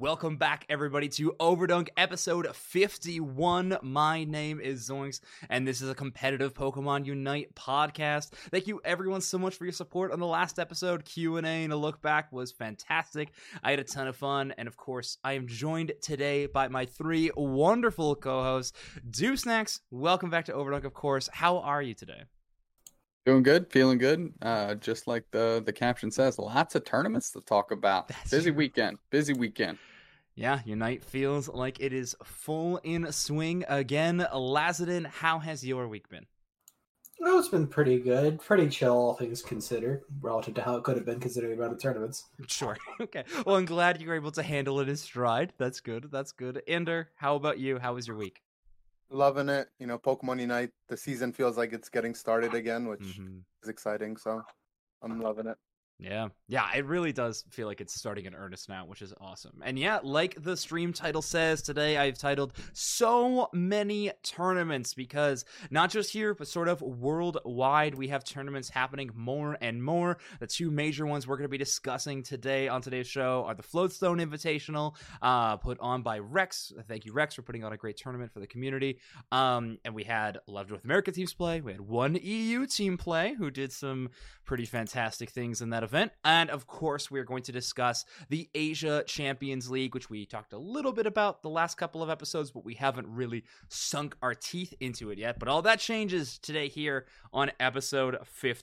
Welcome back, everybody, to Overdunk episode 51. My name is Zoinks, and this is a competitive Pokemon Unite podcast. Thank you, everyone, so much for your support on the last episode. Q&A and a look back was fantastic. I had a ton of fun, and of course, I am joined today by my three wonderful co-hosts. Snacks, welcome back to Overdunk, of course. How are you today? Doing good, feeling good. Just like the caption says, lots of tournaments to talk about. Busy weekend. Yeah, Unite feels like it is full in swing again. Lazadin, how has your week been? Oh, it's been pretty good. Pretty chill, all things considered, relative to how it could have been considering the amount of tournaments. Sure. Okay. Well, I'm glad you were able to handle it in stride. That's good. Ender, how about you? How was your week? Loving it. You know, Pokemon Unite, the season feels like it's getting started again, which is exciting. So I'm loving it. Yeah, it really does feel like it's starting in earnest now, which is awesome. And yeah, like the stream title says, today I've titled so many tournaments because not just here, but sort of worldwide, we have tournaments happening more and more. The two major ones we're going to be discussing today on today's show are the Floatstone Invitational, put on by Rex. Thank you, Rex, for putting on a great tournament for the community. And we had a lot of North America teams play. We had one EU team play who did some pretty fantastic things in that event. And of course, we're going to discuss the Asia Champions League, which we talked a little bit about the last couple of episodes, but we haven't really sunk our teeth into it yet. But all that changes today here on episode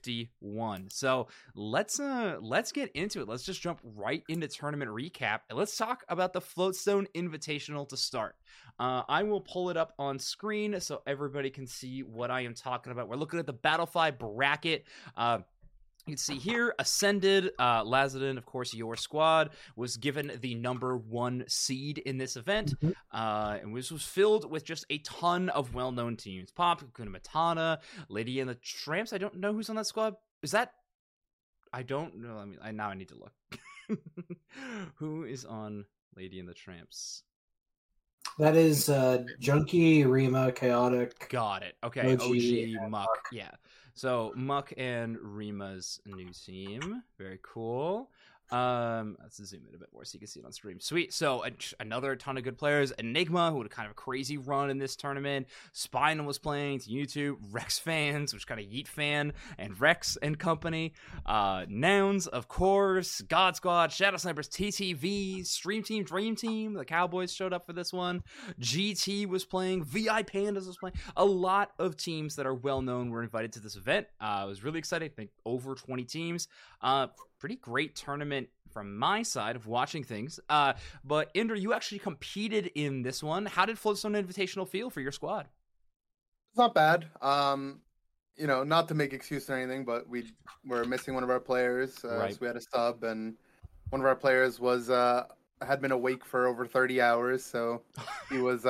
51. So let's get into it. Let's just jump right into tournament recap, and let's talk about the Floatstone Invitational to start. I will pull it up on screen so everybody can see what I am talking about. We're looking at the Battlefy bracket. You can see here, Ascended, Lazadin, of course, your squad, was given the number 1 seed in this event, and this was filled with just a ton of well-known teams. Pop, Kunamatana, Lady and the Tramps. I don't know who's on that squad. Is that... I don't know. Now I need to look. Who is on Lady and the Tramps? That is Junkie, Rima, Chaotic. Got it. Okay, OG Muck. Yeah. So Muck and Rima's new team. Very cool. Let's zoom in a bit more so you can see it on stream. Sweet. So another ton of good players. Enigma, who had a kind of a crazy run in this tournament. Spinal was playing to YouTube. Rex fans, which kind of Yeet fan, and Rex and company. Nouns, of course. God Squad, Shadow Snipers, TTV, Stream Team, Dream Team. The Cowboys showed up for this one. GT was playing. VI Pandas was playing. A lot of teams that are well known were invited to this event. It was really exciting. I think over 20 teams. Pretty great tournament from my side of watching things. But Ender, you actually competed in this one. How did Floatstone Invitational feel for your squad? It's not bad. You know, not to make excuse or anything, but we were missing one of our players. Right. So we had a sub, and one of our players was had been awake for over 30 hours, so he was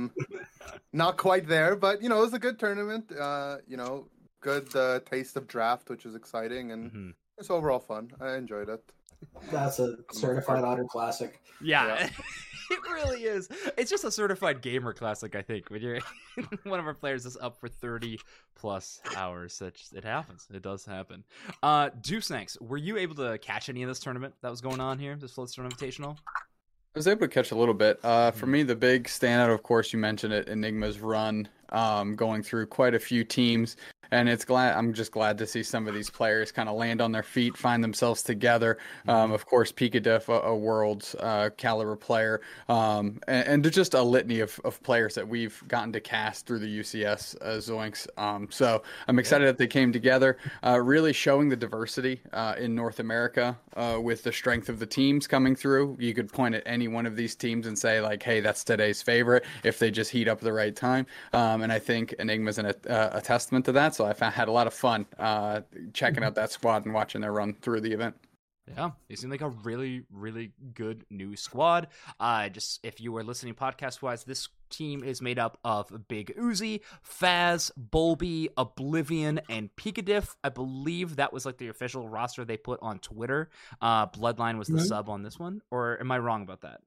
not quite there. But you know, it was a good tournament. You know, good taste of draft, which is exciting, and it's overall fun. I enjoyed it. That's a certified auto classic. Yeah. It really is. It's just a certified gamer classic, I think. When you're one of our players is up for 30 plus hours. It happens. It does happen. Snakes, were you able to catch any of this tournament that was going on here, this Floatstone Invitational? I was able to catch a little bit. For me, the big standout, of course, you mentioned it, Enigma's run, going through quite a few teams. And I'm just glad to see some of these players kind of land on their feet, find themselves together. Of course, Pikadiff, a world caliber player, and just a litany of players that we've gotten to cast through the UCS Zoinks. So I'm excited that they came together, really showing the diversity in North America with the strength of the teams coming through. You could point at any one of these teams and say, like, hey, that's today's favorite if they just heat up at the right time. And I think Enigma's a testament to that. So I had a lot of fun checking out that squad and watching their run through the event. Yeah, they seem like a really, really good new squad. Just if you were listening podcast-wise, this team is made up of Big Uzi, Faz, Bulby, Oblivion, and Pikadiff. I believe that was like the official roster they put on Twitter. Bloodline was the sub on this one, or am I wrong about that?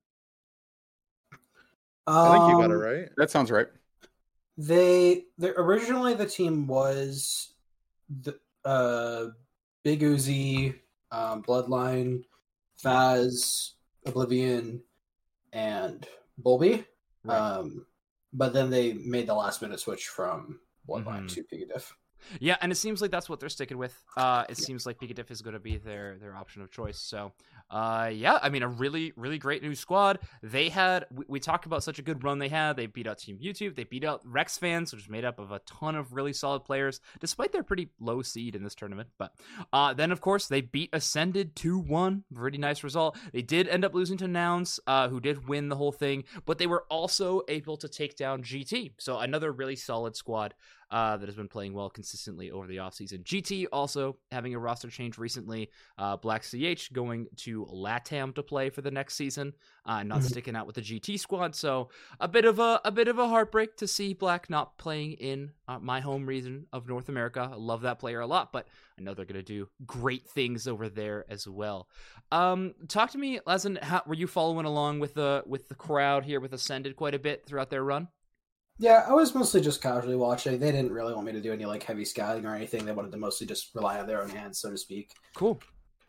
I think you got it right. That sounds right. Originally the team was the Big Uzi, Bloodline, Faz, Oblivion, and Bulby. Right. But then they made the last minute switch from Bloodline Mhm. to Pigadiff. Yeah, and it seems like that's what they're sticking with. It seems like Picadiff is going to be their option of choice. So, yeah, I mean, a really, really great new squad. They had, we talked about such a good run they had. They beat out Team YouTube. They beat out Rex Fans, which is made up of a ton of really solid players, despite their pretty low seed in this tournament. But then, of course, they beat Ascended 2-1. Pretty nice result. They did end up losing to Nouns, who did win the whole thing, but they were also able to take down GT. So another really solid squad that has been playing well consistently over the offseason. GT also having a roster change recently. Black CH going to LATAM to play for the next season, not sticking out with the GT squad. So a bit of a heartbreak to see Black not playing in my home region of North America. I love that player a lot, but I know they're going to do great things over there as well. Talk to me, Lazen. How were you following along with the crowd here with Ascended quite a bit throughout their run? Yeah, I was mostly just casually watching. They didn't really want me to do any like heavy scouting or anything. They wanted to mostly just rely on their own hands, so to speak. Cool.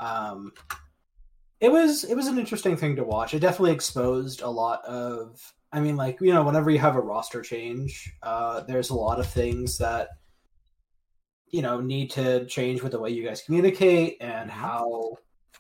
It was an interesting thing to watch. It definitely exposed a lot of. I mean, like, you know, whenever you have a roster change, there's a lot of things that, you know, need to change with the way you guys communicate and how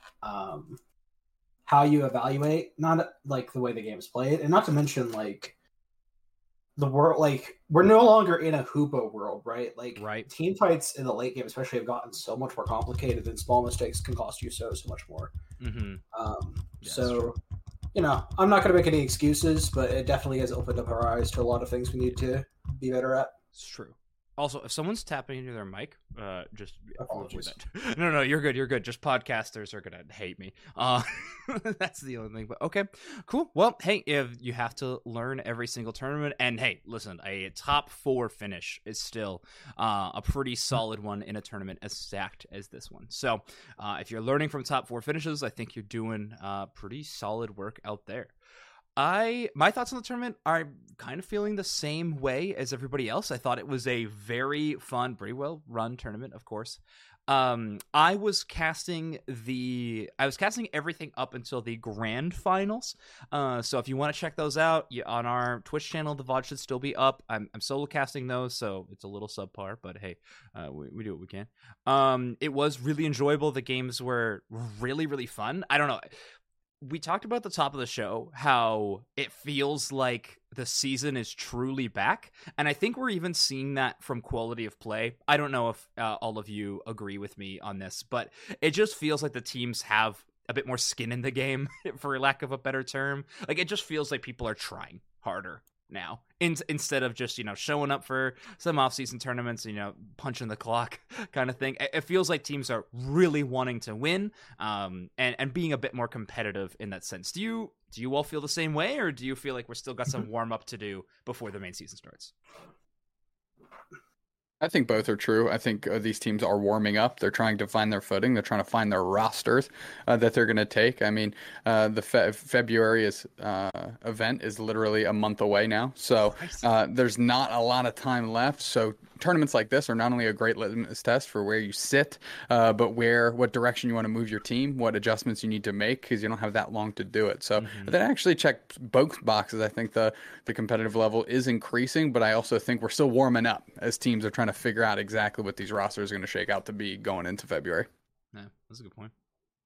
you evaluate, not like the way the game is played, and not to mention like the world. Like, we're no longer in a Hoopa world, right? Like, Right. team fights in the late game, especially, have gotten so much more complicated, and small mistakes can cost you so much more. Mm-hmm. Yeah, So, you know, I'm not going to make any excuses, but it definitely has opened up our eyes to a lot of things we need to be better at. It's true. Also, if someone's tapping into their mic, just Apologies. No, you're good. You're good. Just podcasters are gonna hate me. That's the only thing. But okay, cool. Well, hey, if you have to learn every single tournament, and hey, listen, a top 4 finish is still a pretty solid one in a tournament as stacked as this one. So, if you're learning from top 4 finishes, I think you're doing pretty solid work out there. My thoughts on the tournament are kind of feeling the same way as everybody else. I thought it was a very fun, pretty well run tournament, of course. I was casting everything up until the grand finals. So if you want to check those out, on our Twitch channel, the VOD should still be up. I'm solo casting those, so it's a little subpar, but hey, we do what we can. It was really enjoyable. The games were really, really fun. I don't know. We talked about the top of the show how it feels like the season is truly back, and I think we're even seeing that from quality of play. I don't know if all of you agree with me on this, but it just feels like the teams have a bit more skin in the game, for lack of a better term. Like, it just feels like people are trying harder now instead of just, you know, showing up for some off-season tournaments, you know, punching the clock kind of thing. It feels like teams are really wanting to win, and being a bit more competitive in that sense. Do you all feel the same way, or do you feel like we're still got some warm-up to do before the main season starts? I think both are true. I think these teams are warming up. They're trying to find their footing. They're trying to find their rosters that they're going to take. I mean, the February event is literally a month away now. So there's not a lot of time left. So tournaments like this are not only a great litmus test for where you sit, but what direction you want to move your team, what adjustments you need to make, because you don't have that long to do it. So that actually checked both boxes. I think the competitive level is increasing, but I also think we're still warming up as teams are trying to figure out exactly what these rosters are going to shake out to be going into February. Yeah, that's a good point.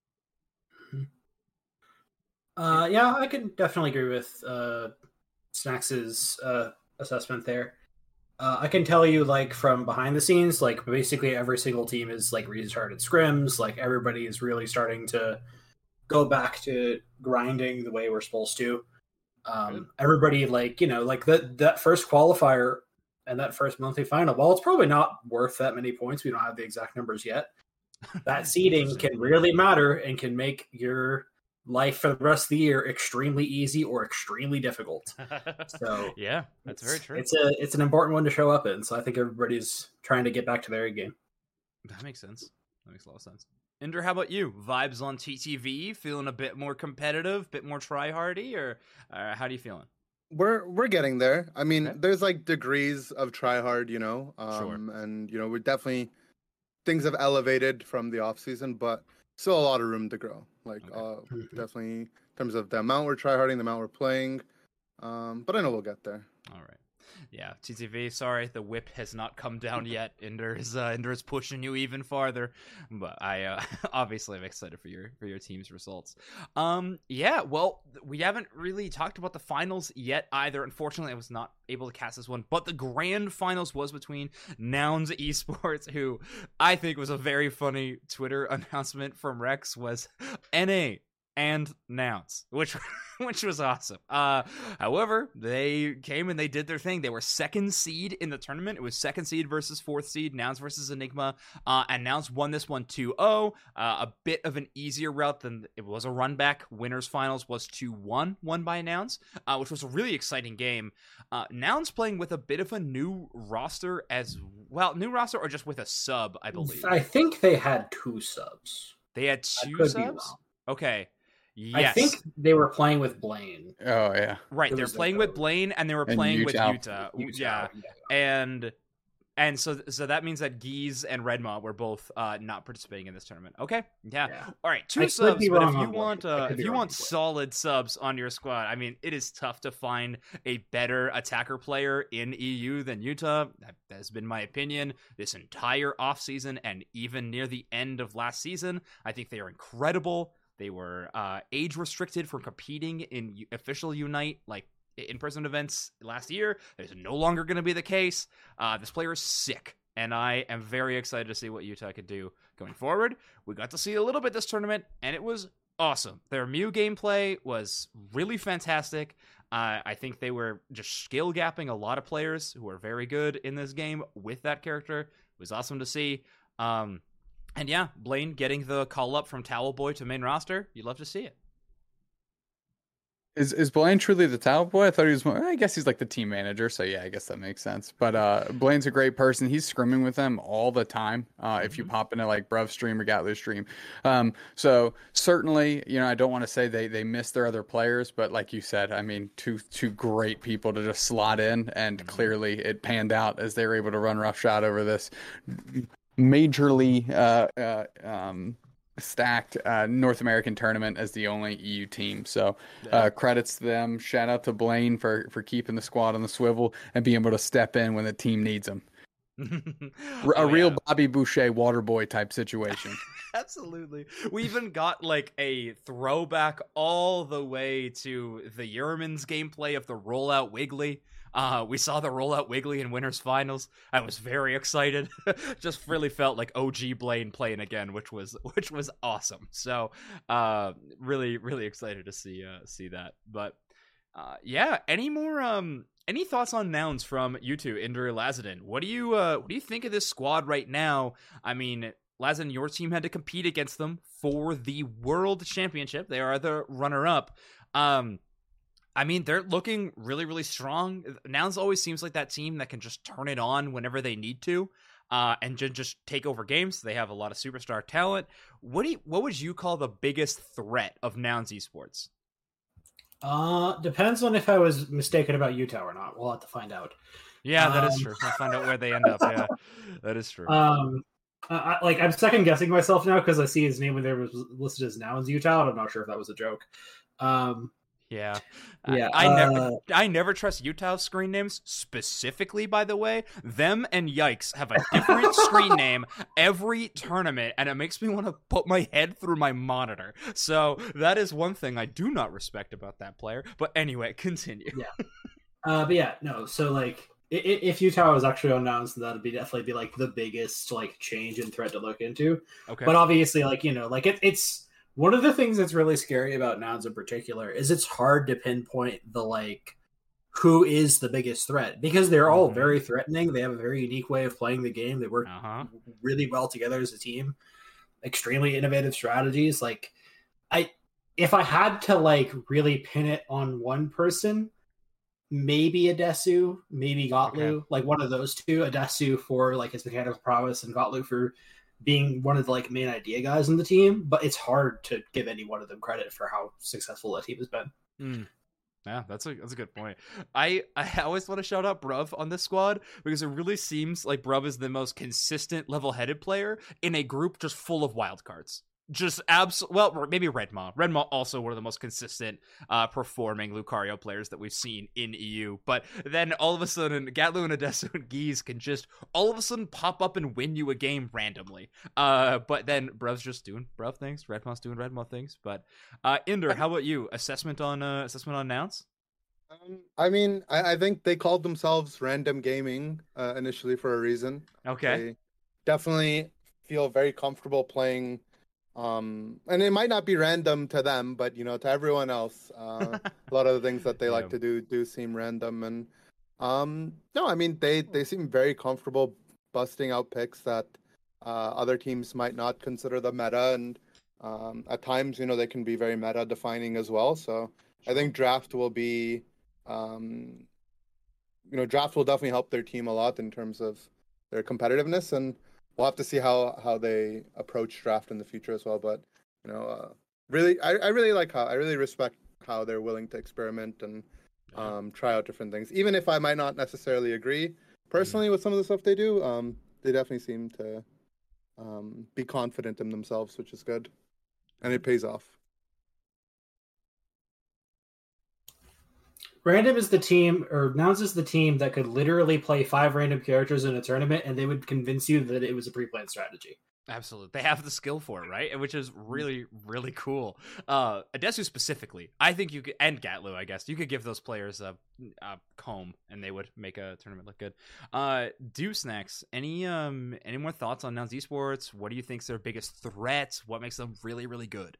Yeah, I can definitely agree with Snacks's assessment there. I can tell you, like, from behind the scenes, like, basically every single team is, like, restarted scrims. Like, everybody is really starting to go back to grinding the way we're supposed to. Everybody, like, you know, like, that first qualifier and that first monthly final, while it's probably not worth that many points, we don't have the exact numbers yet, that seeding can really matter and can make your life for the rest of the year extremely easy or extremely difficult. So yeah, that's very true. It's an important one to show up in. So I think everybody's trying to get back to their game. That makes sense. That makes a lot of sense. Ender, how about you? Vibes on TTV? Feeling a bit more competitive, bit more try-hardy, or how do you feeling? We're getting there. I mean, Okay. there's like degrees of try hard, you know, Sure. and you know, we're definitely things have elevated from the off season, but still a lot of room to grow. Like, Okay. definitely terms of the amount we're tryharding, the amount we're playing. But I know we'll get there. All right. Yeah, TTV, sorry, the whip has not come down yet. Ender is pushing you even farther, but I obviously am excited for your team's results. Yeah, well, we haven't really talked about the finals yet either. Unfortunately, I was not able to cast this one, but the grand finals was between Nouns Esports, who I think was a very funny Twitter announcement from Rex, was NA and Nouns, which was awesome. However, they came and they did their thing. They were second seed in the tournament. It was second seed versus fourth seed, Nouns versus Enigma, and Nouns won this one 2-0. A bit of an easier route than it was a run back. Winners finals was 2-1, won by Nouns, which was a really exciting game. Nouns playing with a bit of a new roster as well. New roster or just with a sub, I believe. I think they had 2 subs. They had 2 subs? Okay. Yes. I think they were playing with Blaine. Oh yeah, right. They're playing with Blaine, and they were playing with Utah. Yeah, and so that means that Geese and Redma were both not participating in this tournament. Okay, yeah. All right, 2 subs. But if you want solid subs on your squad, I mean, it is tough to find a better attacker player in EU than Utah. That has been my opinion this entire offseason, and even near the end of last season. I think they are incredible. They were age restricted for competing in official Unite, like in-person events last year. That is no longer going to be the case. This player is sick, and I am very excited to see what Utah could do going forward. We got to see a little bit this tournament, and it was awesome. Their Mew gameplay was really fantastic. I think they were just skill gapping a lot of players who are very good in this game with that character. It was awesome to see. And yeah, Blaine getting the call up from Towel Boy to main roster, you'd love to see it. Is Blaine truly the Towel Boy? I thought he was more, I guess he's like the team manager, so yeah, I guess that makes sense. But Blaine's a great person. He's scrimming with them all the time. If you pop into like Bruv stream or Gatler's stream. So certainly, I don't want to say they miss their other players, but like you said, I mean, two great people to just slot in, and clearly it panned out as they were able to run roughshod over this majorly stacked North American tournament as the only EU team. So credits to them. Shout out to Blaine for keeping the squad on the swivel and being able to step in when the team needs them. Real Bobby Boucher water boy type situation. Absolutely. We even got like a throwback all the way to the Yermans gameplay of the rollout Wiggly. We saw the rollout Wiggly in winners finals. I was very excited. Just really felt like OG Blaine playing again, which was awesome. So really, really excited to see that. But yeah, any thoughts on Nouns from you two, Inder, Lazadin? What do you think of this squad right now? I mean, Lazadin, your team had to compete against them for the World Championship. They are the runner-up. I mean, they're looking really, really strong. Nouns always seems like that team that can just turn it on whenever they need to, and just take over games. They have a lot of superstar talent. What would you call the biggest threat of Nouns Esports? Depends on if I was mistaken about Utah or not. We'll have to find out. Yeah, that is true. We'll find out where they end up. Yeah, that is true. I'm second guessing myself now because I see his name when there was listed as Nouns Utah. And I'm not sure if that was a joke. Yeah. Yeah. I never trust Utah's screen names specifically, by the way. Them and Yikes have a different screen name every tournament, and it makes me want to put my head through my monitor. So that is one thing I do not respect about that player. But anyway, continue. Yeah. But yeah, no. So like, if Utah was actually announced, that'd definitely be like the biggest like change and threat to look into. Okay. But obviously, like, it's one of the things that's really scary about Nouns in particular is it's hard to pinpoint the like who is the biggest threat because they're all very threatening. They have a very unique way of playing the game. They work really well together as a team. Extremely innovative strategies. Like, if I had to like really pin it on one person, maybe Adesu, maybe Gotlu, like one of those two. Adesu for like his mechanical prowess, and Gotlu for being one of the like main idea guys in the team. But it's hard to give any one of them credit for how successful that team has been. Yeah, that's a good point. I always want to shout out Bruv on this squad because it really seems like Bruv is the most consistent, level-headed player in a group just full of wildcards. just well, maybe Redmaw. Redmaw also one of the most consistent performing Lucario players that we've seen in EU. But then all of a sudden, Gatlu and Adesu and Geese can just all of a sudden pop up and win you a game randomly. But then Bruv's just doing Bruv things. Redmaw's doing Redmaw things. But Inder, how about you? Assessment on Nouns? I mean, I think they called themselves Random Gaming initially for a reason. Okay. They definitely feel very comfortable playing. And it might not be random to them, but you know, to everyone else, a lot of the things that they like to do seem random. And no, I mean, they seem very comfortable busting out picks that other teams might not consider the meta, and at times, you know, they can be very meta defining as well. So I think draft will be, you know, draft will definitely help their team a lot in terms of their competitiveness, and we'll have to see how they approach draft in the future as well. But you know, really, I really like I really respect how they're willing to experiment and try out different things, even if I might not necessarily agree personally with some of the stuff they do. They definitely seem to be confident in themselves, which is good, and it pays off. Random is the team, or Nouns is the team that could literally play 5 random characters in a tournament, and they would convince you that it was a pre-planned strategy. Absolutely. They have the skill for it, right? Which is really, really cool. Adesu specifically, I think you could, and Gatlu, I guess, you could give those players a comb and they would make a tournament look good. Deucenacks, any more thoughts on Nouns Esports? What do you think is their biggest threat? What makes them really, really good?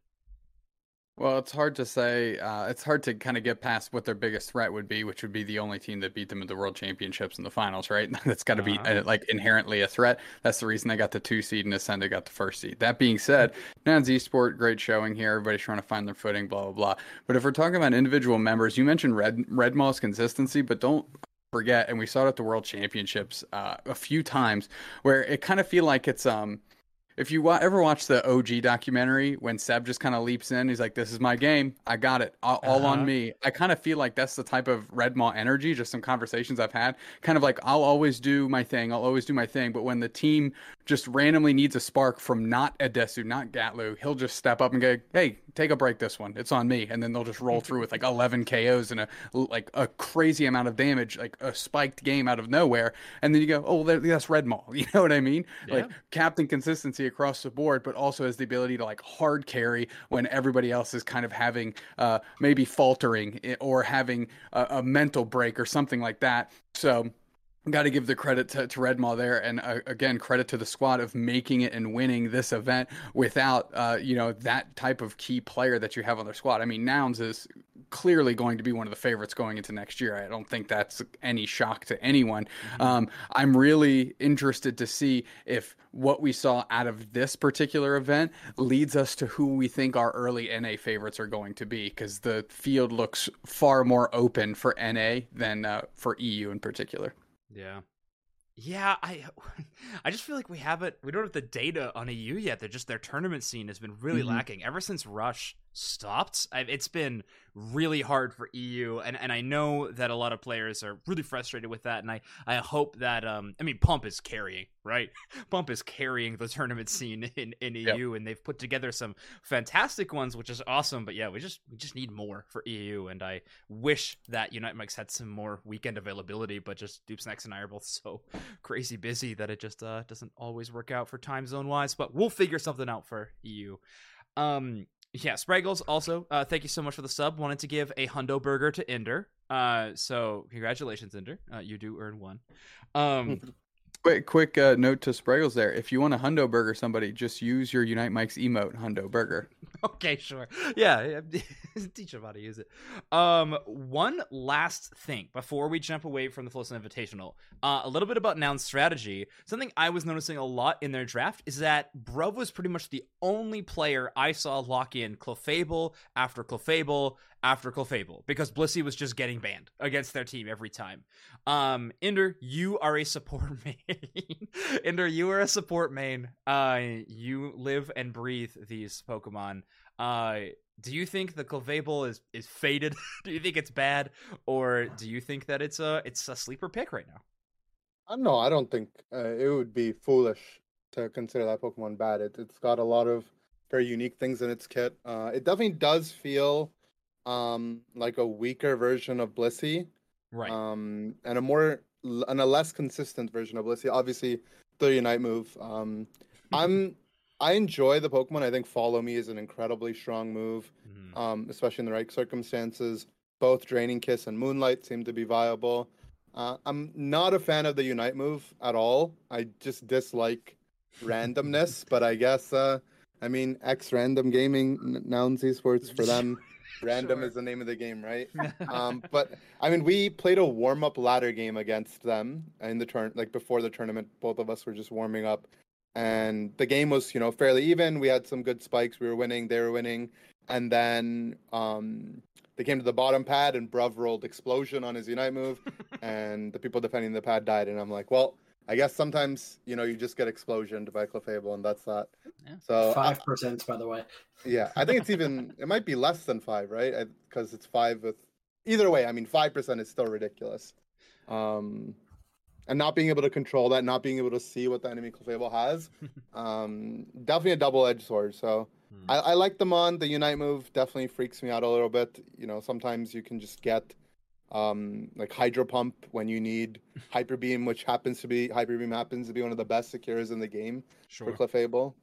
Well, it's hard to say. It's hard to kind of get past what their biggest threat would be, which would be the only team that beat them at the World Championships in the finals, right? That's got to be like inherently a threat. That's the reason they got the 2 seed and Ascended got the 1st seed. That being said, Nouns Esport, great showing here. Everybody's trying to find their footing, blah, blah, blah. But if we're talking about individual members, you mentioned Redmaw's consistency, but don't forget, and we saw it at the World Championships a few times, where it kind of feel like it's if you ever watch the OG documentary when Seb just kind of leaps in, he's like, this is my game. I got it. All on me. I kind of feel like that's the type of Redmaw energy, just some conversations I've had. Kind of like, I'll always do my thing. But when the team just randomly needs a spark from not Adesu, not Gatlu, he'll just step up and go, hey, take a break this one. It's on me. And then they'll just roll through with like 11 KOs and a crazy amount of damage, like a spiked game out of nowhere. And then you go, oh, that's Redmaw. You know what I mean? Yeah. Like captain consistency across the board, but also has the ability to like hard carry when everybody else is kind of having maybe faltering or having a mental break or something like that. So got to give the credit to Redmaw there, and again, credit to the squad of making it and winning this event without that type of key player that you have on their squad. I mean, Nouns is clearly going to be one of the favorites going into next year. I don't think that's any shock to anyone. I'm really interested to see if what we saw out of this particular event leads us to who we think our early NA favorites are going to be, because the field looks far more open for NA than for EU in particular. Yeah, I just feel like we don't have the data on EU yet. Their tournament scene has been really lacking ever since Rush stopped. It's been really hard for EU, and I know that a lot of players are really frustrated with that, and I hope that Pump is carrying, right? Pump is carrying the tournament scene in EU, and they've put together some fantastic ones, which is awesome. But yeah, we just need more for EU, and I wish that Unite Mike's had some more weekend availability, but just Dupesnacks and I are both so crazy busy that it just doesn't always work out for time zone wise. But we'll figure something out for EU. Yeah, Spraggles also, thank you so much for the sub. Wanted to give a hundo burger to Inder. So congratulations, Inder. You do earn one. Quick note to Spraggles there. If you want a hundo burger somebody, just use your Unite Mike's emote, hundo burger. Okay, sure. Yeah, teach them how to use it. One last thing before we jump away from the Floatstone Invitational. A little bit about Nouns strategy. Something I was noticing a lot in their draft is that Bruv was pretty much the only player I saw lock in Clefable after Clefable after Clefable, because Blissey was just getting banned against their team every time. Inder, you are a support main. Inder, you are a support main. You live and breathe these Pokemon. Do you think the Clefable is faded? Do you think it's bad, or do you think that it's a sleeper pick right now? No, I don't think it would be foolish to consider that Pokemon bad. It's got a lot of very unique things in its kit. It definitely does feel like a weaker version of Blissey, Right. and a less consistent version of Blissey. Obviously, the Unite move. I enjoy the Pokemon. I think Follow Me is an incredibly strong move, especially in the right circumstances. Both Draining Kiss and Moonlight seem to be viable. I'm not a fan of the Unite move at all. I just dislike randomness, but I guess, X Random Gaming, Nouns Esports, for them, random Sure. is the name of the game, right? But we played a warm-up ladder game against them in the before the tournament. Both of us were just warming up, and the game was, fairly even. We had some good spikes. We were winning. They were winning, and then they came to the bottom pad, and Bruv rolled Explosion on his Unite move, and the people defending the pad died. And I'm like, well, I guess sometimes, you just get Explosioned by Clefable, and that's that. Yeah. So 5%, by the way. yeah, I think it might be less than 5, right? Because it's 5 with... Either way, 5% is still ridiculous. And not being able to control that, not being able to see what the enemy Clefable has, definitely a double-edged sword. So I like them on. The Unite move definitely freaks me out a little bit. Sometimes you can just get like Hydro Pump when you need Hyper Beam, which happens to be one of the best secures in the game for Clefable.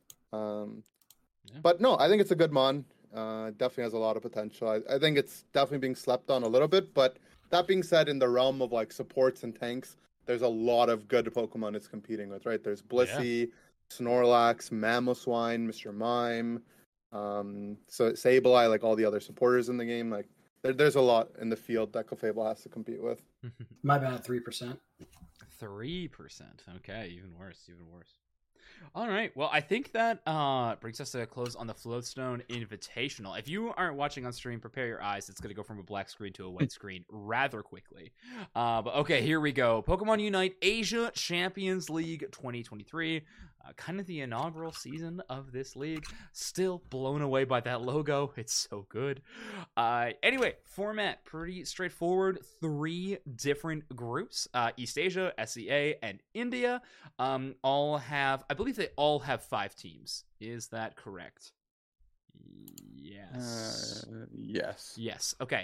But no, I think it's a good mon. Definitely has a lot of potential. I think it's definitely being slept on a little bit. But that being said, in the realm of like supports and tanks, there's a lot of good Pokemon it's competing with, right? There's Blissey, Snorlax, Mamoswine, Mr. Mime, so Sableye, like all the other supporters in the game. Like there's a lot in the field that Clefable has to compete with. My bad, 3%. 3%. Okay, even worse. All right. Well, I think that brings us to a close on the Floatstone Invitational. If you aren't watching on stream, prepare your eyes. It's going to go from a black screen to a white screen rather quickly. But okay, here we go. Pokemon Unite Asia Champions League 2023. Kind of the inaugural season of this league. Still blown away by that logo. It's so good. Anyway, format pretty straightforward. 3 different groups. East Asia, SEA, and India. I believe they all have 5 teams. Is that correct? Yes. Yes. Okay.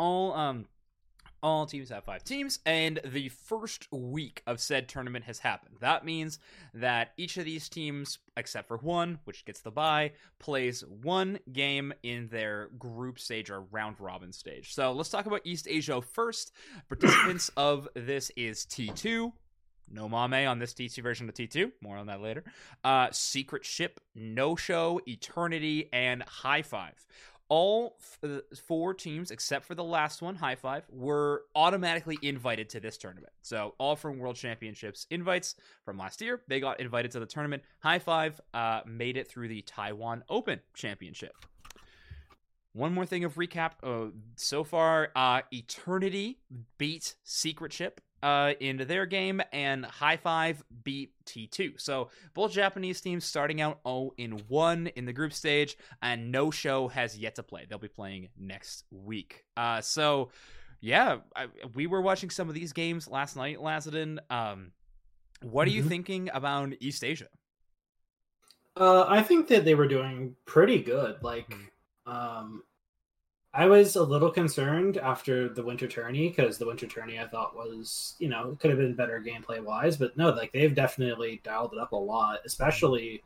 All teams have 5 teams, and the first week of said tournament has happened. That means that each of these teams, except for one, which gets the bye, plays 1 game in their group stage or round robin stage. So let's talk about East Asia first. Participants of this is T2. No Mame on this T2 version of T2. More on that later. Secret Ship, No Show, Eternity, and High Five. All 4 teams, except for the last one, High Five, were automatically invited to this tournament. So all from World Championships invites from last year. They got invited to the tournament. High Five made it through the Taiwan Open Championship. One more thing of recap. So far, Eternity beat Secret Ship into their game, and High Five beat T2. So both Japanese teams starting out 0-1 in the group stage, and No Show has yet to play. They'll be playing next week. We were watching some of these games last night, Lazadin. What are you thinking about East Asia? I think that they were doing pretty good. I was a little concerned after the Winter Tourney, because the Winter Tourney I thought was, it could have been better gameplay wise, but no, they've definitely dialed it up a lot. Especially,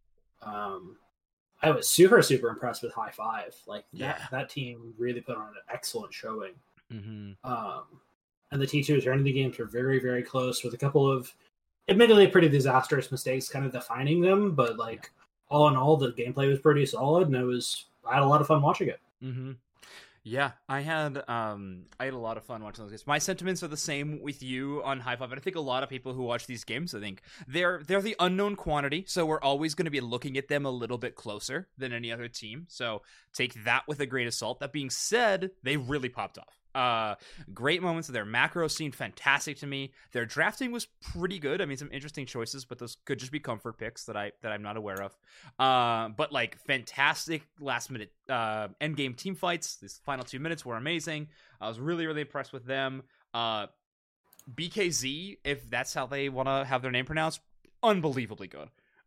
I was super impressed with High Five. That team really put on an excellent showing. And the T2 Eternity games were very, very close, with a couple of admittedly pretty disastrous mistakes kind of defining them, but all in all, the gameplay was pretty solid, and I had a lot of fun watching it. Yeah, I had a lot of fun watching those games. My sentiments are the same with you on High Five, and I think a lot of people who watch these games, I think they're the unknown quantity, so we're always going to be looking at them a little bit closer than any other team. So take that with a grain of salt. That being said, they really popped off. Great moments. Their macro seemed fantastic to me. Their drafting was pretty good. I mean, some interesting choices, but those could just be comfort picks that I'm not aware of. But fantastic last minute end game team fights. These final 2 minutes were amazing. I was really, really impressed with them. BKZ, if that's how they want to have their name pronounced, unbelievably good.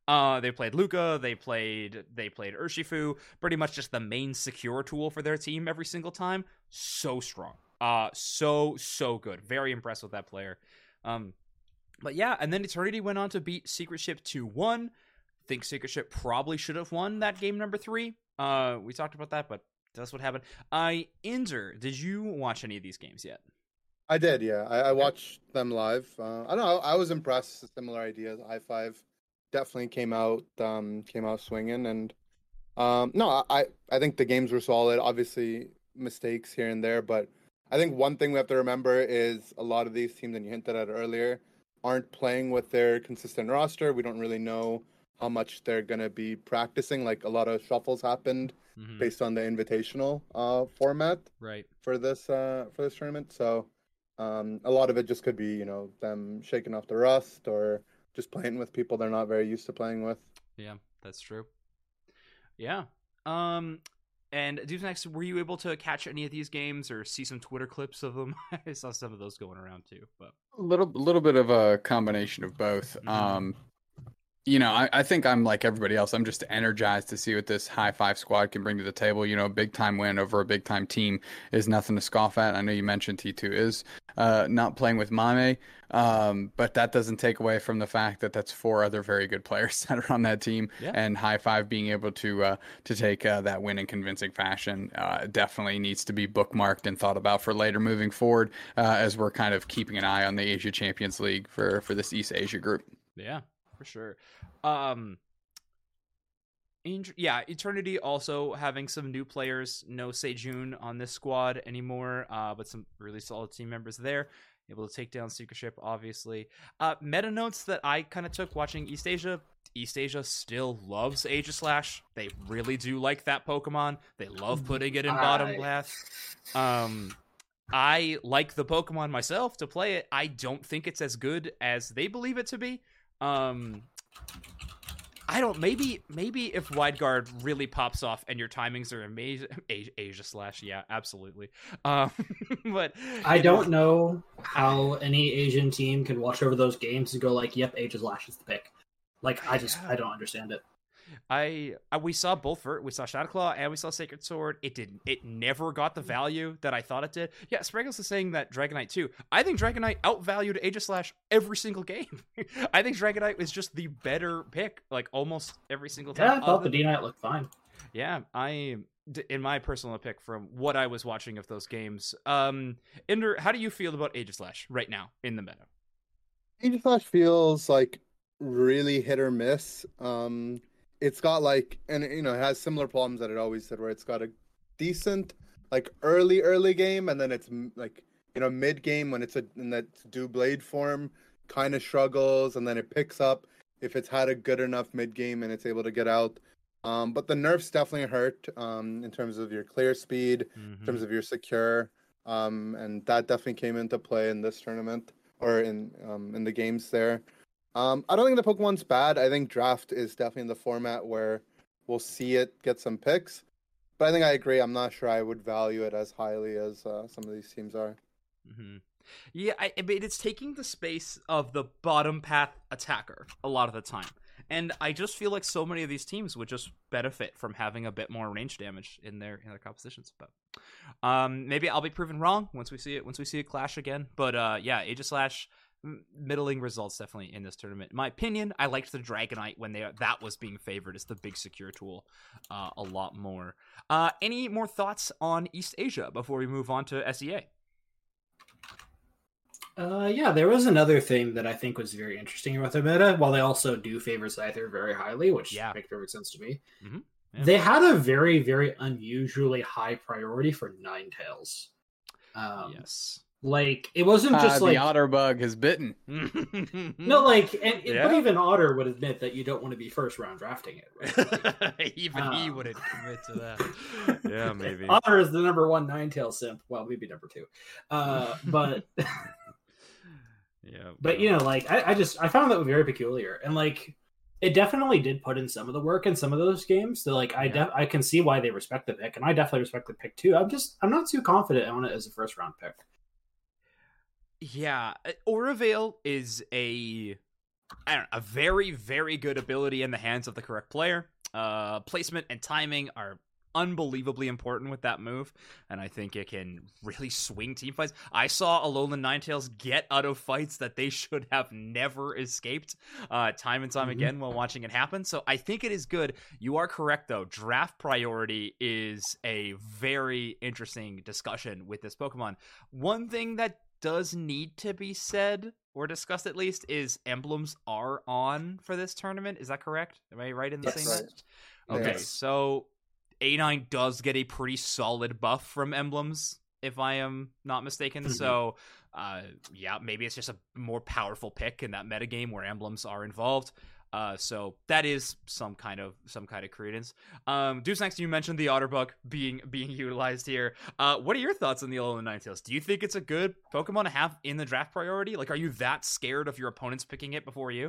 They played Luca, they played Urshifu, pretty much just the main secure tool for their team every single time. So strong. So good. Very impressed with that player. But yeah, and then Eternity went on to beat Secret Ship 2-1. Think Secret Ship probably should have won that game number 3. We talked about that, but that's what happened. Inder, did you watch any of these games yet? I did, yeah. I watched them live. I don't know. I was impressed. Similar ideas. I5 definitely came out swinging, and no, I think the games were solid. Obviously, mistakes here and there, but I think one thing we have to remember is a lot of these teams, and you hinted at it earlier, aren't playing with their consistent roster. We don't really know how much they're gonna be practicing. Like a lot of shuffles happened based on the invitational format, right, for this tournament. So a lot of it just could be, them shaking off the rust or just playing with people they're not very used to playing with. Yeah, that's true. Yeah. And Next, were you able to catch any of these games or see some Twitter clips of them? I saw some of those going around too. But a little bit of a combination of both. I think I'm like everybody else. I'm just energized to see what this High5 squad can bring to the table. A big time win over a big time team is nothing to scoff at. I know you mentioned T2 is not playing with Mame, but that doesn't take away from the fact that that's 4 other very good players that are on that team. Yeah. And High5 being able to take that win in convincing fashion definitely needs to be bookmarked and thought about for later moving forward, as we're kind of keeping an eye on the Asia Champions League for this East Asia group. Yeah, for sure. Eternity also having some new players. No Sejun on this squad anymore, but some really solid team members there. Able to take down Secret Ship, obviously. Meta notes that I kind of took watching East Asia. East Asia still loves Aegislash. They really do like that Pokemon. They love putting it in bottom path. I like the Pokemon myself to play it. I don't think it's as good as they believe it to be. I don't. Maybe if Wide Guard really pops off and your timings are amazing, Aegislash, yeah, absolutely. But I don't know how any Asian team can watch over those games and go like, "Yep, Aegislash is the pick." Like, I don't understand it. We saw both. We saw Shadowclaw and we saw Sacred Sword. It never got the value that I thought it did. Yeah, Spraggles is saying that Dragonite too. I think Dragonite outvalued Aegislash every single game. I think Dragonite was just the better pick, like almost every single time. Yeah, I thought the D-Knight looked fine. Yeah, in my personal pick from what I was watching of those games. Inder, how do you feel about Aegislash right now in the meta? Aegislash feels like really hit or miss. It's got it has similar problems that it always did, where it's got a decent early game, and then it's mid game when it's in that do blade form kind of struggles, and then it picks up if it's had a good enough mid game and it's able to get out. But the nerfs definitely hurt in terms of your clear speed, in terms of your secure, and that definitely came into play in this tournament or in the games there. I don't think the Pokemon's bad. I think draft is definitely in the format where we'll see it get some picks. But I think I agree. I'm not sure I would value it as highly as some of these teams are. Mm-hmm. Yeah, I mean, it's taking the space of the bottom path attacker a lot of the time. And I just feel like so many of these teams would just benefit from having a bit more range damage in their compositions. But maybe I'll be proven wrong once we see it clash again. But yeah, Aegislash, middling results definitely in this tournament. In my opinion, I liked the Dragonite when that was being favored as the big secure tool a lot more. Any more thoughts on East Asia before we move on to SEA? Yeah, there was another thing that I think was very interesting about the meta. While they also do favor Scyther very highly, which makes perfect sense to me, they had a very, very unusually high priority for Ninetales. Yes. Like, it wasn't just the otter bug has bitten. No, but even Otter would admit that you don't want to be first round drafting it. Right? Even he wouldn't commit to that. Yeah, maybe. Otter is the number 1 Ninetales simp. Well, maybe number 2. But yeah. But I found that very peculiar, and it definitely did put in some of the work in some of those games. So I can see why they respect the pick, and I definitely respect the pick too. I'm not too confident on it as a first round pick. Yeah, Aurivale is a I don't know, a very, very good ability in the hands of the correct player. Placement and timing are unbelievably important with that move, and I think it can really swing team fights. I saw Alolan Ninetales get out of fights that they should have never escaped time and time again while watching it happen, so I think it is good. You are correct, though. Draft priority is a very interesting discussion with this Pokemon. One thing that does need to be said, or discussed at least, is emblems are on for this tournament. Is that correct? Am I right in the same? Right. Okay, Yes. so A9 does get a pretty solid buff from emblems, if I am not mistaken. So, yeah, maybe it's just a more powerful pick in that metagame where emblems are involved. So that is some kind of credence. Deucenex, you mentioned the Otterbug being utilized here. What are your thoughts on the Alolan Ninetales? Do you think it's a good Pokemon to have in the draft priority? Like, are you that scared of your opponents picking it before you?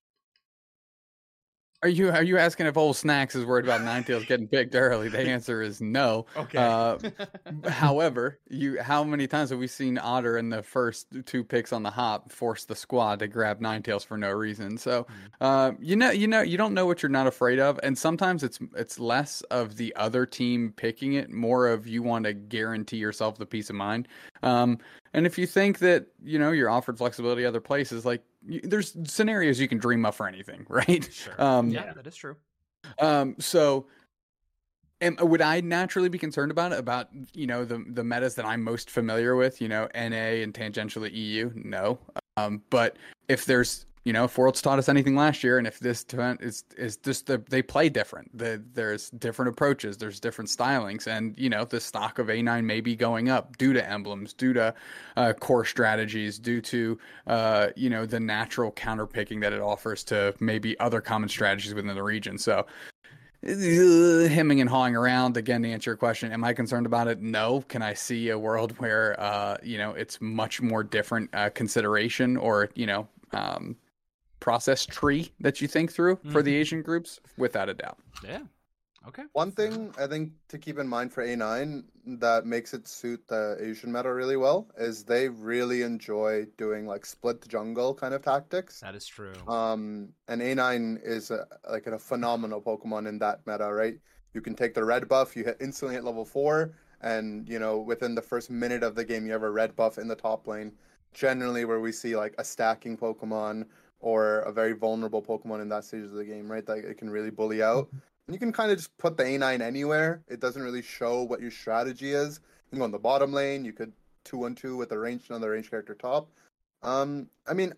Are you asking if old Snacks is worried about Ninetales getting picked early? The answer is no. Okay. However, how many times have we seen Otter in the first 2 picks on the hop force the squad to grab Ninetales for no reason? So, you don't know what you're not afraid of, and sometimes it's less of the other team picking it, more of you want to guarantee yourself the peace of mind. And if you think that you're offered flexibility other places, like there's scenarios you can dream up for anything, right? Sure. Yeah, that is true. So, would I naturally be concerned about it? About the metas that I'm most familiar with, NA and tangentially EU? No. But if there's if Worlds taught us anything last year, and if this event is just they play different. There's different approaches, there's different stylings, and the stock of A9 may be going up due to emblems, due to core strategies, due to the natural counter picking that it offers to maybe other common strategies within the region. So hemming and hawing around. Again, to answer your question, am I concerned about it? No. Can I see a world where it's much more different consideration or process tree that you think through for the Asian groups? Without a doubt. Yeah. Okay. One thing I think to keep in mind for A9 that makes it suit the Asian meta really well is they really enjoy doing like split jungle kind of tactics. That is true. And A9 is a phenomenal Pokemon in that meta, right? You can take the red buff, you instantly hit level 4, and within the first minute of the game you have a red buff in the top lane. Generally where we see like a and Pokemon or a very vulnerable Pokemon in that stage of the game, right? That it can really bully out. And you can kind of just put the A9 anywhere. It doesn't really show what your strategy is. You can go in the bottom lane. You could 2-1-2 with another range character top. I mean,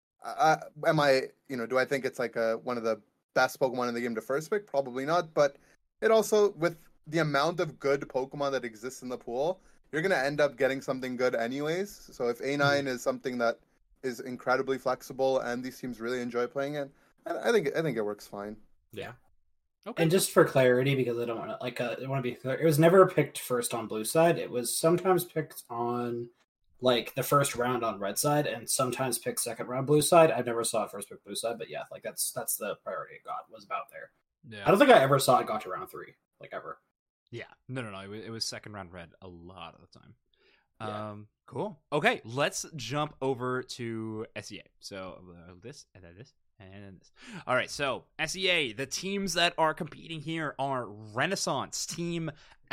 do I think it's like one of the best Pokemon in the game to first pick? Probably not. But it also, with the amount of good Pokemon that exists in the pool, you're going to end up getting something good anyways. So if A9 is something that is incredibly flexible and these teams really enjoy playing it, I think it works fine. Yeah. Okay. And just for clarity, because I don't want to be clear, it was never picked first on blue side. It was sometimes picked on like the first round on red side, and sometimes picked second round blue side. I never saw it first pick blue side, but yeah, like that's the priority it got, was about there. Yeah. I don't think I ever saw it got to round 3, like ever. Yeah. No. It was second round red a lot of the time. Yeah. Cool. Okay, let's jump over to SEA. So this and then this and then this. All right, so SEA, the teams that are competing here are Renaissance, Team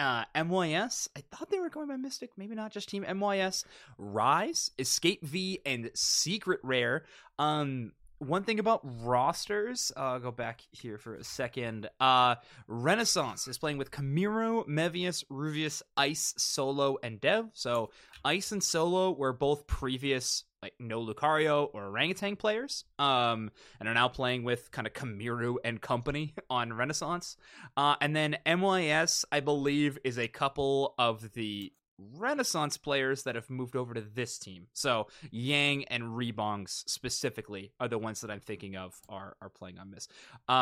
MYS. I thought they were going by Mystic, maybe not, just Team MYS, Rise, Escape V, and Secret Rare. One thing about rosters, I'll go back here for a second. Renaissance is playing with Kamiru, Mevius, Ruvius, Ice, Solo, and Dev. So Ice and Solo were both previous like no Lucario or Orangutan players, and are now playing with kind of Kamiru and company on Renaissance. And then MYS, I believe, is a couple of the Renaissance players that have moved over to this team. So Yang and Rebongs specifically are the ones that I'm thinking of are playing on this.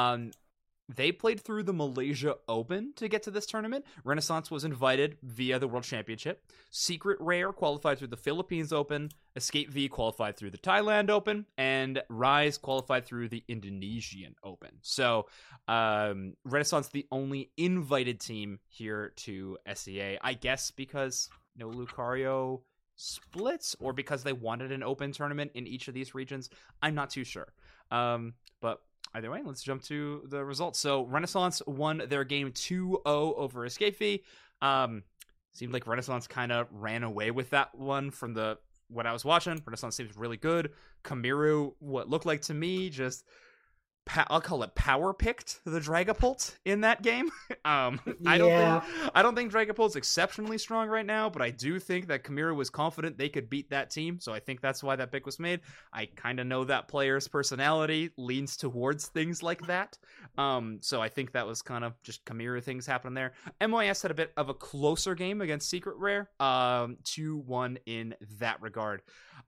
They played through the Malaysia Open to get to this tournament. Renaissance was invited via the World Championship. Secret Rare qualified through the Philippines Open. Escape V qualified through the Thailand Open. And Rise qualified through the Indonesian Open. So Renaissance, the only invited team here to SEA. I guess because no Lucario splits, or because they wanted an open tournament in each of these regions. I'm not too sure. But either way, let's jump to the results. So Renaissance won their game 2-0 over Escape Fee. Seemed like Renaissance kind of ran away with that one from what I was watching. Renaissance seems really good. Kamiru, what looked like to me, just I'll call it power picked the Dragapult in that game. I don't think Dragapult's exceptionally strong right now, but I do think that Kamiru was confident they could beat that team, so I think that's why that pick was made. I kind of know that player's personality leans towards things like that, so I think that was kind of just Kamiru things happening there. MYS had a bit of a closer game against Secret Rare, 2-1 in that regard.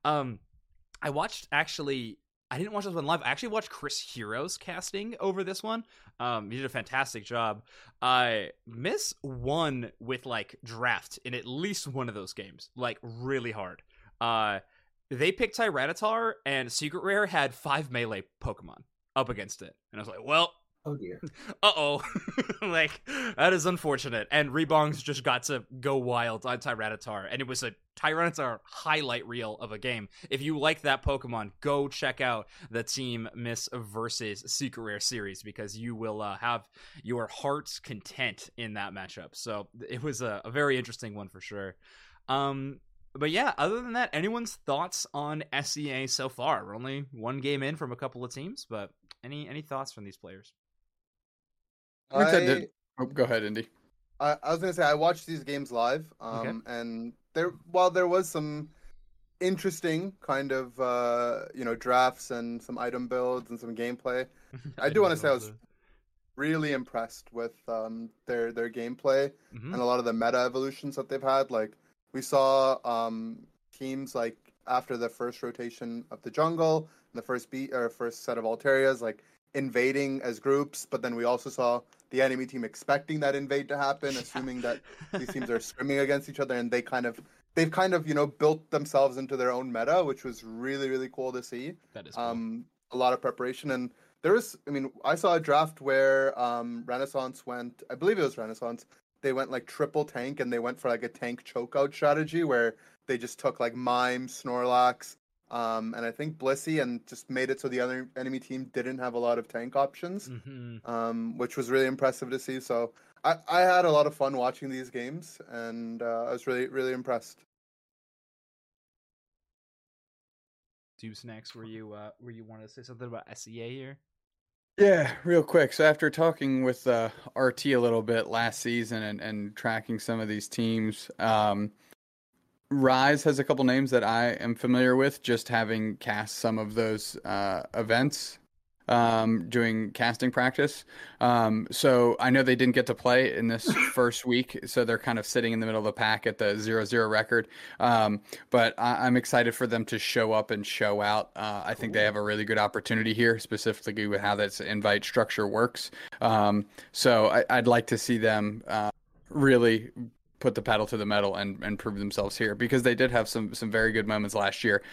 I didn't watch this one live. I actually watched Chris Hero's casting over this one. He did a fantastic job. Miss won with like draft in at least one of those games, like really hard. They picked Tyranitar, and Secret Rare had 5 melee Pokemon up against it, and I was like, well. Oh dear. Like, that is unfortunate. And Rebongs just got to go wild on Tyranitar, and it was a Tyranitar highlight reel of a game. If you like that Pokemon, go check out the Team Miss versus Secret Rare series, because you will have your heart's content in that matchup. So it was a very interesting one for sure. But yeah, other than that, anyone's thoughts on SEA so far? We're only one game in from a couple of teams, but any thoughts from these players? Go ahead, Indy. I was gonna say I watched these games live, and while there was some interesting kind of drafts and some item builds and some gameplay, I do want to say I was really impressed with their gameplay and a lot of the meta evolutions that they've had. Like we saw teams like after the first rotation of the jungle, the first set of Alterias, like invading as groups, but then we also saw the enemy team expecting that invade to happen, assuming that these teams are scrimming against each other, and they've kind of built themselves into their own meta, which was really, really cool to see. That is cool. A lot of preparation, and I saw a draft where Renaissance went, I believe it was Renaissance, they went like triple tank, and they went for like a tank chokeout strategy where they just took like Mime, Snorlax, and I think Blissey, and just made it so the other enemy team didn't have a lot of tank options, which was really impressive to see. So I had a lot of fun watching these games, and I was really, really impressed. Snacks, were you wanted to say something about SEA here? Yeah, real quick. So after talking with RT a little bit last season and tracking some of these teams, Rise has a couple names that I am familiar with, just having cast some of those events doing casting practice. So I know they didn't get to play in this first week, so they're kind of sitting in the middle of the pack at the 0-0 record. But I'm excited for them to show up and show out. I think they have a really good opportunity here, specifically with how that invite structure works. So I'd like to see them really put the pedal to the metal and prove themselves here, because they did have some very good moments last year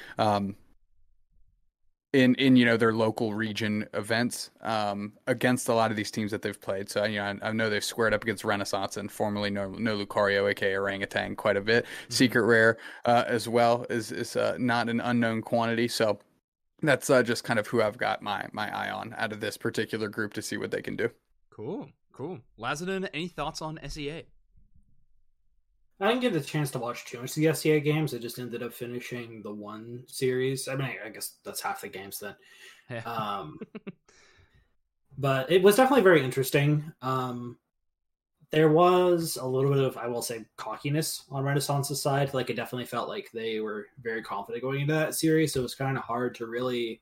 in their local region events against a lot of these teams that they've played. So I know they've squared up against Renaissance and formerly No Lucario, aka Orangutan, quite a bit. Secret Rare as well is not an unknown quantity. So that's just kind of who I've got my eye on out of this particular group to see what they can do. Cool. Lazadin, any thoughts on SEA? I didn't get a chance to watch too much of the SEA games. I just ended up finishing the one series. I mean, I guess that's half the games then. Yeah. But it was definitely very interesting. There was a little bit of, I will say, cockiness on Renaissance's side. Like, it definitely felt like they were very confident going into that series. So it was kind of hard to really...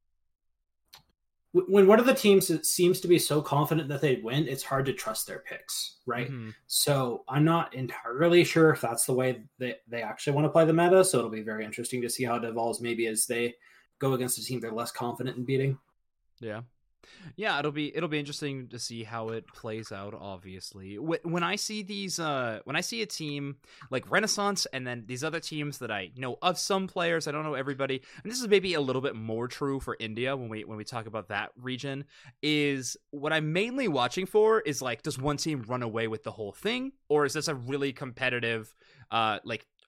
When one of the teams seems to be so confident that they win, it's hard to trust their picks, right? So I'm not entirely sure if that's the way they actually want to play the meta. So it'll be very interesting to see how it evolves, maybe as they go against a team they're less confident in beating. Yeah, it'll be interesting to see how it plays out. Obviously, when I see these, when I see a team like Renaissance, and then these other teams that I know of, some players, I don't know everybody, and this is maybe a little bit more true for India when we talk about that region. Is what I'm mainly watching for is like, does one team run away with the whole thing, or is this a really competitive, like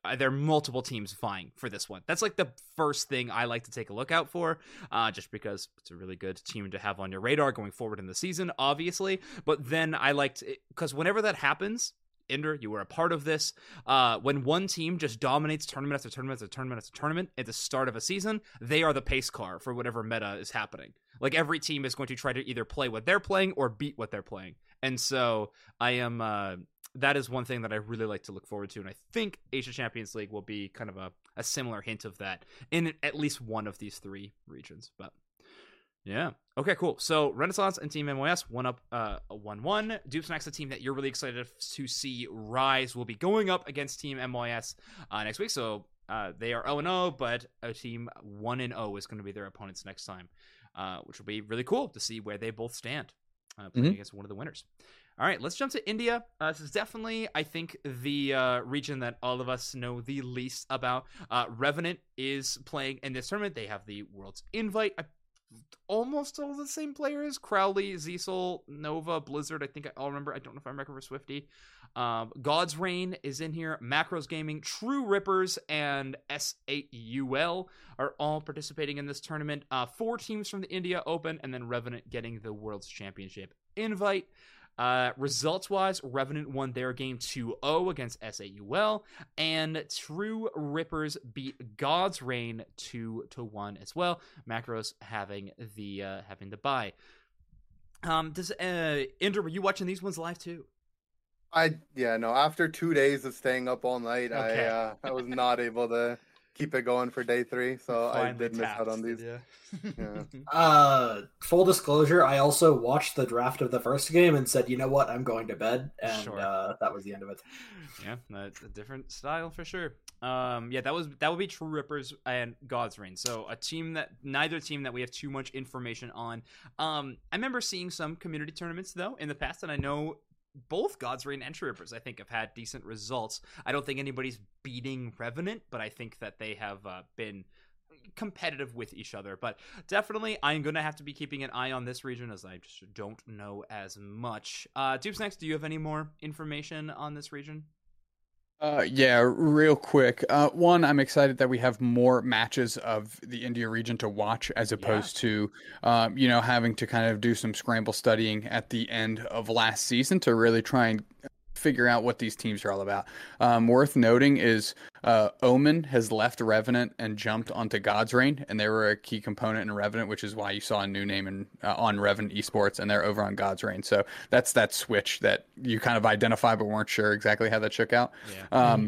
there are multiple teams vying for this one. That's like the first thing I like to take a look out for, just because it's a really good team to have on your radar going forward in the season, obviously. But then I liked it because whenever that happens, Inder, you were a part of this. When one team just dominates tournament after tournament after tournament after tournament at the start of a season, they are the pace car for whatever meta is happening. Like every team is going to try to either play what they're playing or beat what they're playing. And so I am. That is one thing that I really like to look forward to, and I think Asia Champions League will be kind of a similar hint of that in at least one of these three regions. But yeah, okay, cool. So Renaissance and Team MOS won up 1-1. Dupesnax, the team that you're really excited to see rise, will be going up against Team MOS next week. So they are 0-0, but a team 1-0 is going to be their opponents next time, which will be really cool to see where they both stand playing against one of the winners. All right, let's jump to India. This is definitely, I think, the region that all of us know the least about. Revenant is playing in this tournament. They have the World's Invite. Almost all the same players: Crowley, Zisel, Nova, Blizzard. I think I'll remember. I don't know if I remember Swifty. God's Reign is in here. Macros Gaming, True Rippers, and S8UL are all participating in this tournament. 4 teams from the India Open, and then Revenant getting the World's Championship invite. Results-wise, Revenant won their game 2-0 against S8UL, and True Rippers beat God's Reign 2-1 as well. Macros having the bye. Inder, were you watching these ones live too? After 2 days of staying up all night, Okay. I was not able to keep it going for day 3, so I did miss out on these. Full disclosure, I also watched the draft of the first game and said, you know what, I'm going to bed, and Sure. That was the end of it. Yeah, that's a different style for sure. That would be True Rippers and God's Reign. So neither team that we have too much information on. I remember seeing some community tournaments though in the past, and I know both God's Reign and True Rippers, I think, have had decent results. I don't think anybody's beating Revenant, but I think that they have been competitive with each other. But definitely, I'm going to have to be keeping an eye on this region as I just don't know as much. Dupesnax, do you have any more information on this region? Yeah, real quick. One, I'm excited that we have more matches of the India region to watch as opposed to, having to kind of do some scramble studying at the end of last season to really try and figure out what these teams are all about. Worth noting is Omen has left Revenant and jumped onto God's Reign, and they were a key component in Revenant, which is why you saw a new name on Revenant Esports, and they're over on God's Reign. So that's that switch that you kind of identify, but weren't sure exactly how that shook out. Yeah.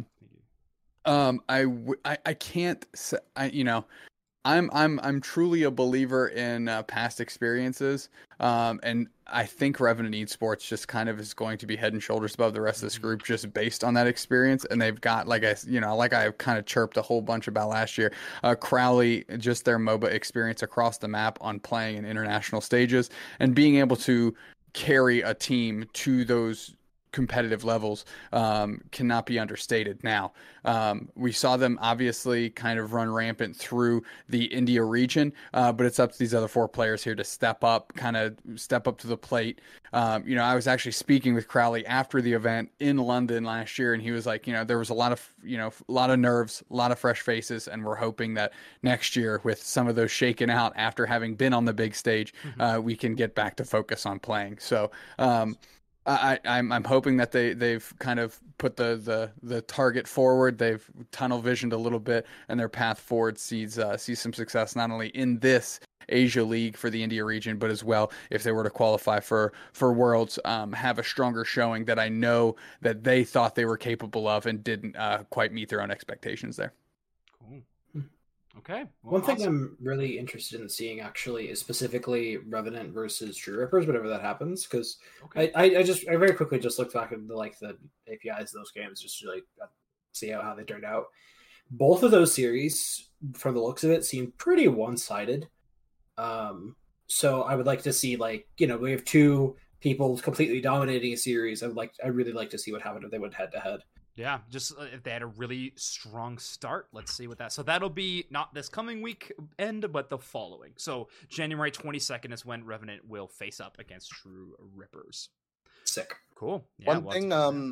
I can't say, I'm truly a believer in past experiences, and I think Revenant Esports just kind of is going to be head and shoulders above the rest of this group just based on that experience. And they've got, like I kind of chirped a whole bunch about last year, Crowley, just their MOBA experience across the map on playing in international stages and being able to carry a team to those competitive levels cannot be understated. Now, we saw them obviously kind of run rampant through the India region, but it's up to these other 4 players here to step up to the plate. I was actually speaking with Crowley after the event in London last year, and he was like, there was a lot of nerves, a lot of fresh faces, and we're hoping that next year, with some of those shaken out after having been on the big stage, we can get back to focus on playing. So, I'm hoping that they've kind of put the target forward. They've tunnel visioned a little bit, and their path forward sees some success not only in this Asia League for the India region, but as well if they were to qualify for Worlds, have a stronger showing that I know that they thought they were capable of and didn't quite meet their own expectations there. Cool. Okay. Well, One thing I'm really interested in seeing actually is specifically Revenant versus True Rippers, whenever that happens, because I very quickly just looked back at the APIs of those games just to see how they turned out. Both of those series, from the looks of it, seem pretty one-sided. So I would like to see we have 2 people completely dominating a series. I'd really like to see what happened if they went head-to-head. Yeah, just if they had a really strong start, let's see what that. So that'll be not this coming week end, but the following. So January 22nd is when Revenant will face up against True Rippers. Sick. Cool. Yeah, one thing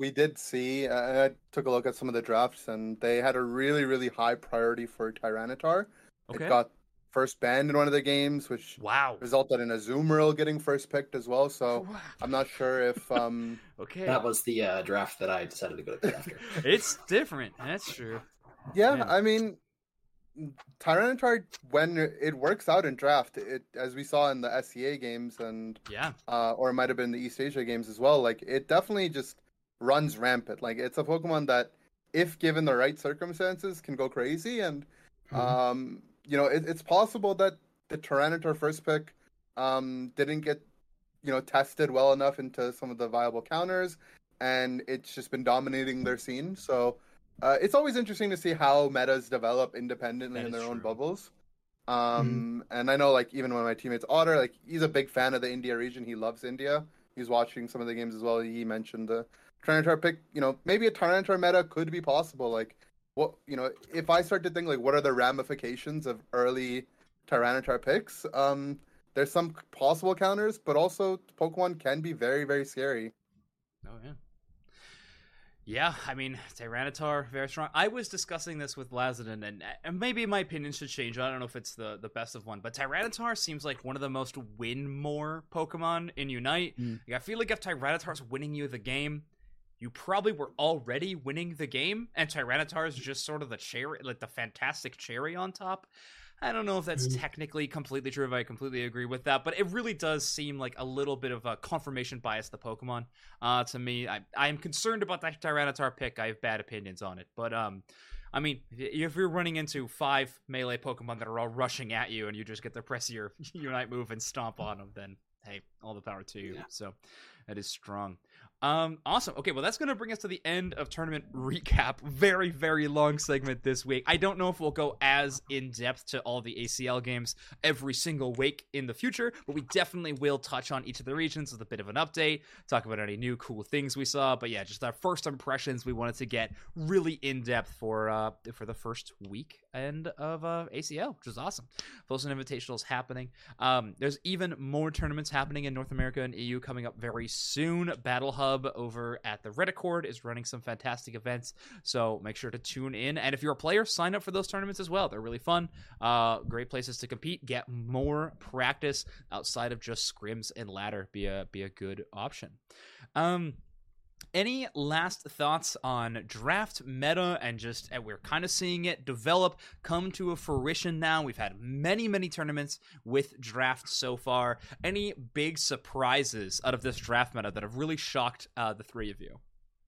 we did see, I took a look at some of the drafts, and they had a really, really high priority for Tyranitar. Okay. It got first banned in one of the games, which Wow. resulted in Azumarill getting first picked as well. So Wow. I'm not sure if Okay. That was the draft that I decided to go to after. It's different. That's true. yeah, Man. I mean, Tyranitar, when it works out in draft, it as we saw in the SEA games and Yeah. or it might have been the East Asia games as well, like it definitely just runs rampant. Like it's a Pokemon that, if given the right circumstances, can go crazy. And you know, it's possible that the Tyranitar first pick didn't get, you know, tested well enough into some of the viable counters, and it's just been dominating their scene. So it's always interesting to see how metas develop independently That in is their own true. bubbles. And I know, like, even one of my teammates, Otter, like, he's a big fan of the India region. He loves India. He's watching some of the games as well. He mentioned the Tyranitar pick. You know, maybe a Tyranitar meta could be possible. Like, what, you know, if I start to think, like, what are the ramifications of early Tyranitar picks? There's some possible counters, but also Pokemon can be very, very scary. Oh yeah. Yeah, I mean, Tyranitar, very strong. I was discussing this with Lazadin, and maybe my opinion should change. I don't know if it's the best of one, but Tyranitar seems like one of the most win-more Pokemon in Unite. Like, I feel like if Tyranitar's winning you the game, you probably were already winning the game, and Tyranitar is just sort of the cherry, like the fantastic cherry on top. I don't know if that's technically completely true, if I completely agree with that, but it really does seem like a little bit of a confirmation bias to Pokemon. To me, I am concerned about that Tyranitar pick. I have bad opinions on it, but I mean, if you're running into 5 melee Pokemon that are all rushing at you and you just get to press your Unite move and stomp on them, then hey, all the power to you. Yeah. So that is strong. Awesome. Okay, well, that's going to bring us to the end of tournament recap. Very, very long segment this week. I don't know if we'll go as in-depth to all the ACL games every single week in the future, but we definitely will touch on each of the regions with a bit of an update, talk about any new cool things we saw. But yeah, just our first impressions, we wanted to get really in-depth for the first week end of ACL, which is awesome. Wilson Invitational's happening. There's even more tournaments happening in North America and EU coming up very soon. Battle Hub over at the Red Accord is running some fantastic events, so make sure to tune in. And if you're a player, sign up for those tournaments as well. They're really fun. Great places to compete, get more practice outside of just scrims and ladder. Be a good option. Any last thoughts on draft meta and just we're kind of seeing it develop, come to a fruition now? We've had many, many tournaments with draft so far. Any big surprises out of this draft meta that have really shocked the three of you?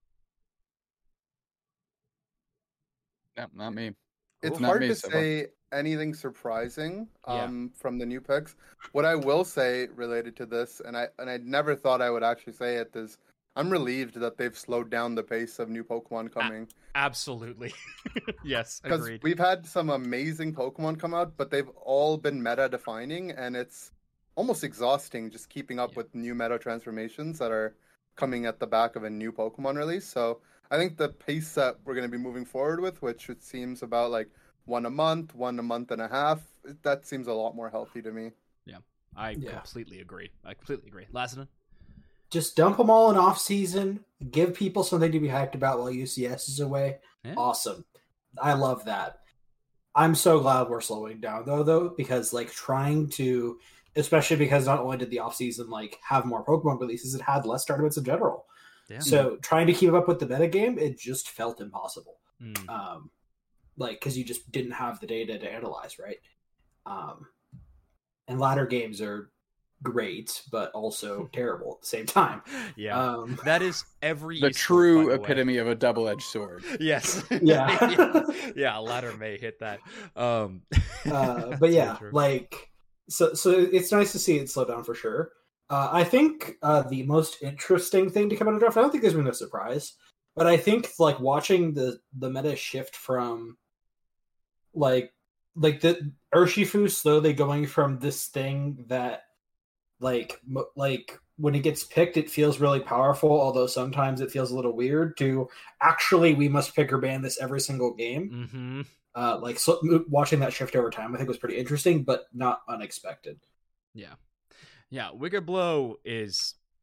No, not me. It's Not hard me to so far. say anything surprising Yeah. from the new picks. What I will say related to this, and I never thought I would actually say it, is I'm relieved that they've slowed down the pace of new Pokemon coming. Absolutely. Yes, Because agreed. we've had some amazing Pokemon come out, but they've all been meta defining, and it's almost exhausting just keeping up with new meta transformations that are coming at the back of a new Pokemon release. So I think the pace that we're going to be moving forward with, which it seems about like one a month and a half, that seems a lot more healthy to me. I completely agree. Lassiter? Just dump them all in off season. Give people something to be hyped about while UCS is away. Yeah. Awesome. I love that. I'm so glad we're slowing down though, because like trying to, especially because not only did the off season like have more Pokemon releases, it had less tournaments in general. Yeah. So trying to keep up with the metagame, it just felt impossible. Mm. Like because you just didn't have the data to analyze, right? And ladder games are great, but also terrible at the same time. Yeah. That is every The esport, true by the way. epitome of a double-edged sword. Yes. Yeah. Yeah, ladder may hit that. But yeah, true. like so it's nice to see it slow down for sure. I think the most interesting thing to come out of draft, I don't think there's been a surprise, but I think like watching the meta shift from like the Urshifu slowly going from this thing that like when it gets picked it feels really powerful, although sometimes it feels a little weird, to actually we must pick or ban this every single game. Mm-hmm. So watching that shift over time I think was pretty interesting but not unexpected. Yeah, Wicked Blow is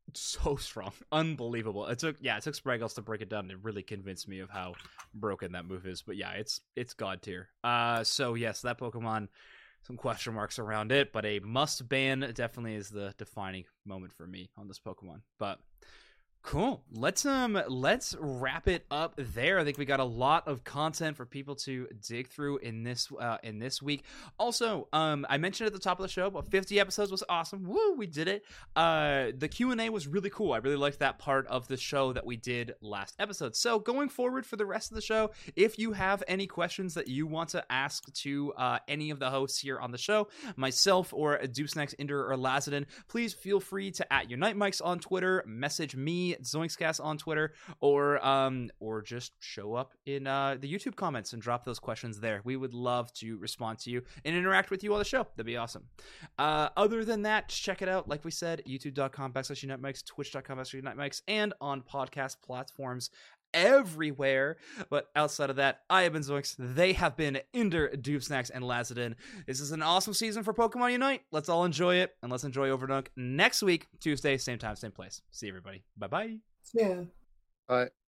so strong, unbelievable. It took Spraggles to break it down to really convince me of how broken that move is. But yeah, it's god tier. So yes, that Pokemon, some question marks around it, but a must ban definitely is the defining moment for me on this Pokemon. But cool. Let's wrap it up there. I think we got a lot of content for people to dig through in this week. Also, I mentioned at the top of the show, but 50 episodes was awesome. Woo, we did it. The Q&A was really cool. I really liked that part of the show that we did last episode. So going forward for the rest of the show, if you have any questions that you want to ask to any of the hosts here on the show, myself or Dupsnax, Inder, or Lazadin, please feel free to @UniteMics on Twitter, message me, Zoinkscast on Twitter, or just show up in the YouTube comments and drop those questions there. We would love to respond to you and interact with you on the show. That'd be awesome. Other than that, just check it out. Like we said, youtube.com/UniteMics, twitch.com/UniteMics, and on podcast platforms everywhere. But outside of that, I have been Zoinks. They have been Inder, Dupsnax, and Lazadin. This is an awesome season for Pokemon Unite. Let's all enjoy it, and let's enjoy Overdunk next week, Tuesday, same time, same place. See everybody. Bye-bye. Yeah. Bye.